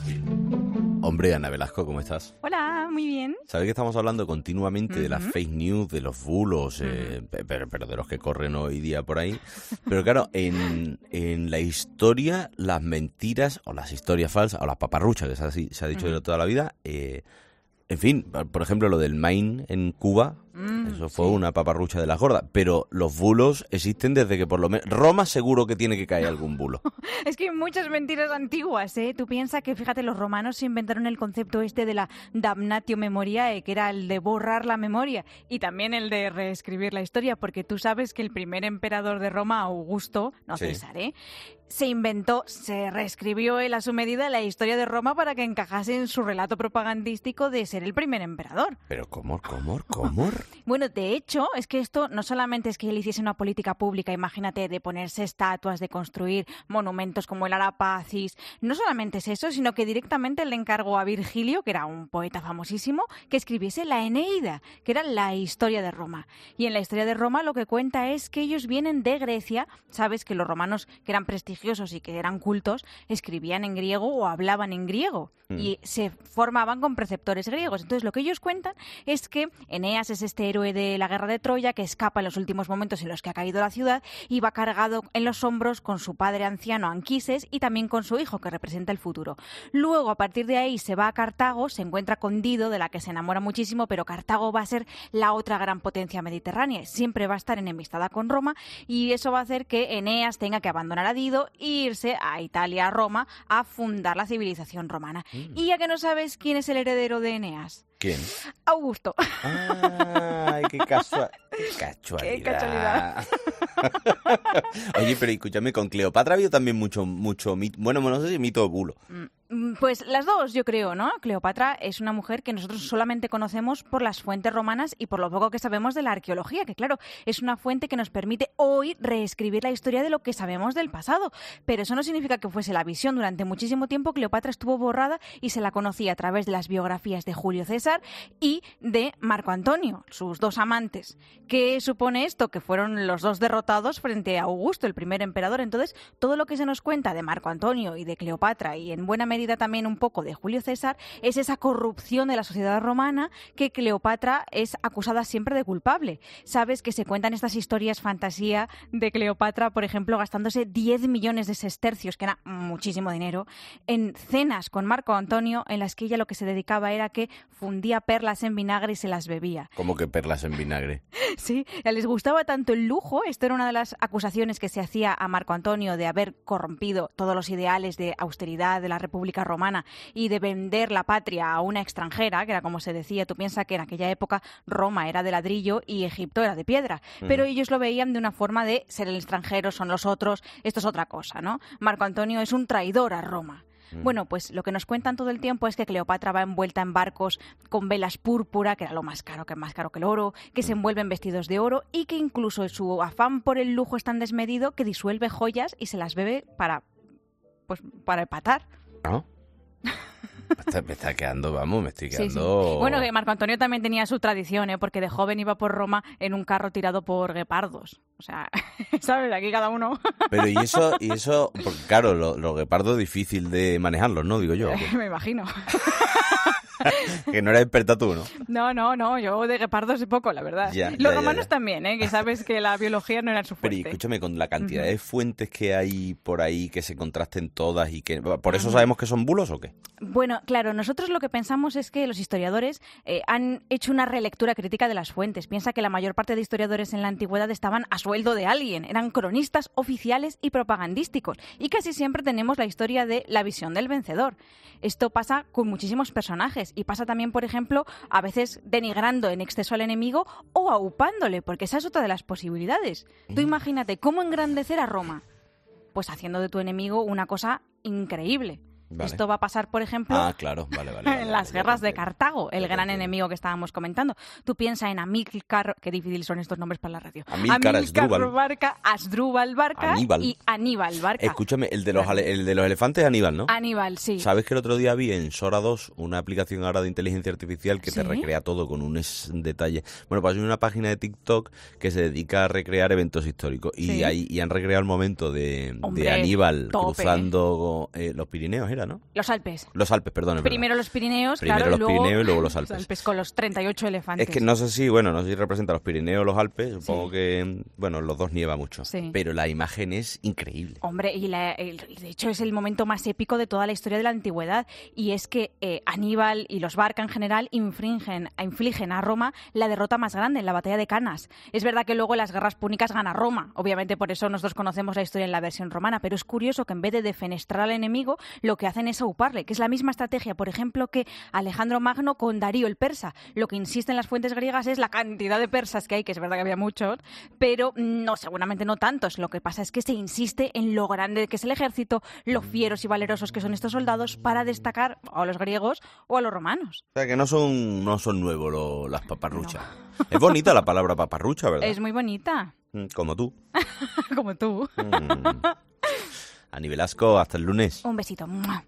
Hombre, Ana Velasco, ¿cómo estás? Hola, muy bien. Sabes que estamos hablando continuamente de las fake news, de los bulos, pero de los que corren hoy día por ahí. Pero claro, en la historia, las mentiras o las historias falsas o las paparruchas, que se ha dicho de toda la vida, en fin, por ejemplo, lo del Maine en Cuba, eso fue una paparrucha de las gordas. Pero los bulos existen desde que por lo menos... Roma seguro que tiene que caer algún bulo. Es que hay muchas mentiras antiguas, ¿eh? Tú piensas que, fíjate, los romanos se inventaron el concepto este de la damnatio memoriae, que era el de borrar la memoria, y también el de reescribir la historia, porque tú sabes que el primer emperador de Roma, Augusto, no César, se reescribió él a su medida la historia de Roma para que encajase en su relato propagandístico de ser el primer emperador. Pero ¿cómo? Bueno, de hecho, es que esto no solamente es que él hiciese una política pública, imagínate, de ponerse estatuas, de construir monumentos como el Arapacis, no solamente es eso, sino que directamente le encargó a Virgilio, que era un poeta famosísimo, que escribiese la Eneida, que era la historia de Roma. Y en la historia de Roma lo que cuenta es que ellos vienen de Grecia, sabes que los romanos, que eran prestigiosos y que eran cultos, escribían en griego o hablaban en griego y se formaban con preceptores griegos. Entonces lo que ellos cuentan es que Eneas es este héroe de la guerra de Troya que escapa en los últimos momentos en los que ha caído la ciudad y va cargado en los hombros con su padre anciano Anquises y también con su hijo que representa el futuro. Luego a partir de ahí se va a Cartago, se encuentra con Dido de la que se enamora muchísimo, pero Cartago va a ser la otra gran potencia mediterránea, siempre va a estar enemistada con Roma y eso va a hacer que Eneas tenga que abandonar a Dido e irse a Italia, a Roma, a fundar la civilización romana. ¿Y ya que no sabes quién es el heredero de Eneas? ¿Quién? Augusto. ¡Ay, qué casualidad! ¡Qué casualidad! Oye, pero escúchame, con Cleopatra ha habido también mucho mito. Bueno, no sé si mito o bulo. Pues las dos, yo creo, ¿no? Cleopatra es una mujer que nosotros solamente conocemos por las fuentes romanas y por lo poco que sabemos de la arqueología, que claro, es una fuente que nos permite hoy reescribir la historia de lo que sabemos del pasado. Pero eso no significa que fuese la visión. Durante muchísimo tiempo Cleopatra estuvo borrada y se la conocía a través de las biografías de Julio César y de Marco Antonio, sus dos amantes. ¿Qué supone esto? Que fueron los dos derrotados frente a Augusto, el primer emperador. Entonces, todo lo que se nos cuenta de Marco Antonio y de Cleopatra y en buena medida también un poco de Julio César es esa corrupción de la sociedad romana que Cleopatra es acusada siempre de culpable. Sabes que se cuentan estas historias fantasía de Cleopatra, por ejemplo, gastándose 10 millones de sestercios, que era muchísimo dinero, en cenas con Marco Antonio en las que ella lo que se dedicaba era que fundía perlas en vinagre y se las bebía. ¿Cómo que perlas en vinagre? Sí, les gustaba tanto el lujo, esto era una de las acusaciones que se hacía a Marco Antonio de haber corrompido todos los ideales de austeridad de la República Romana y de vender la patria a una extranjera, que era como se decía. Tú piensas que en aquella época Roma era de ladrillo y Egipto era de piedra, pero ellos lo veían de una forma de ser el extranjero, son los otros, esto es otra cosa, ¿no? Marco Antonio es un traidor a Roma. Bueno, pues lo que nos cuentan todo el tiempo es que Cleopatra va envuelta en barcos con velas púrpura, que era lo más caro que el oro, que se envuelven vestidos de oro y que incluso su afán por el lujo es tan desmedido que disuelve joyas y se las bebe para empatar. ¿No? Me estoy quedando. Sí. Bueno, que Marco Antonio también tenía su tradición, porque de joven iba por Roma en un carro tirado por guepardos. O sea, ¿sabes? Aquí cada uno. Pero y eso, porque claro, los guepardos es difícil de manejarlos, ¿no? Digo yo. Me imagino. Que no eres experta tú, ¿no? No, yo de guepardos sé poco, la verdad. Los romanos también, que sabes que la biología no era su fuerte. Pero escúchame, con la cantidad de fuentes que hay por ahí que se contrasten todas y que... ¿Por eso sabemos que son bulos o qué? Bueno, claro, nosotros lo que pensamos es que los historiadores han hecho una relectura crítica de las fuentes. Piensa que la mayor parte de historiadores en la antigüedad estaban a sueldo de alguien, eran cronistas oficiales y propagandísticos, y casi siempre tenemos la historia de la visión del vencedor. Esto pasa con muchísimos personajes y pasa también, por ejemplo, a veces denigrando en exceso al enemigo o aupándole, porque esa es otra de las posibilidades. Tú imagínate cómo engrandecer a Roma, pues haciendo de tu enemigo una cosa increíble. Vale. Esto va a pasar, por ejemplo, en las guerras de Cartago, el gran enemigo que estábamos comentando. Tú piensas en Amílcar, qué difíciles son estos nombres para la radio. Amílcar Barca, Asdrúbal Barca y Aníbal Barca. Escúchame, el de los elefantes es Aníbal, ¿no? Aníbal, sí. ¿Sabes que el otro día vi en Sora 2 una aplicación ahora de inteligencia artificial que te recrea todo con unos detalles? Bueno, pues hay una página de TikTok que se dedica a recrear eventos históricos y han recreado el momento de Aníbal cruzando los Pirineos, ¿era? era, ¿no? Los Alpes. Los Alpes, perdón. Primero los Pirineos, Primero claro, los Pirineos y luego los Alpes. Los Alpes con los 38 elefantes. Es que no sé si representa los Pirineos o los Alpes. Supongo que, los dos nieva mucho. Sí. Pero la imagen es increíble. Hombre, y de hecho es el momento más épico de toda la historia de la antigüedad. Y es que Aníbal y los Barca en general infligen a Roma la derrota más grande en la batalla de Canas. Es verdad que luego en las guerras púnicas gana Roma. Obviamente por eso nosotros conocemos la historia en la versión romana. Pero es curioso que en vez de defenestrar al enemigo, lo que hacen es auparle, que es la misma estrategia, por ejemplo, que Alejandro Magno con Darío el persa. Lo que insisten las fuentes griegas es la cantidad de persas que hay, que es verdad que había muchos, pero seguramente no tantos. Lo que pasa es que se insiste en lo grande que es el ejército, lo fieros y valerosos que son estos soldados, para destacar a los griegos o a los romanos. O sea, que no son nuevos las paparruchas. No. Es bonita la palabra paparrucha, ¿verdad? Es muy bonita. Como tú. Como tú. Ani Velasco, hasta el lunes. Un besito.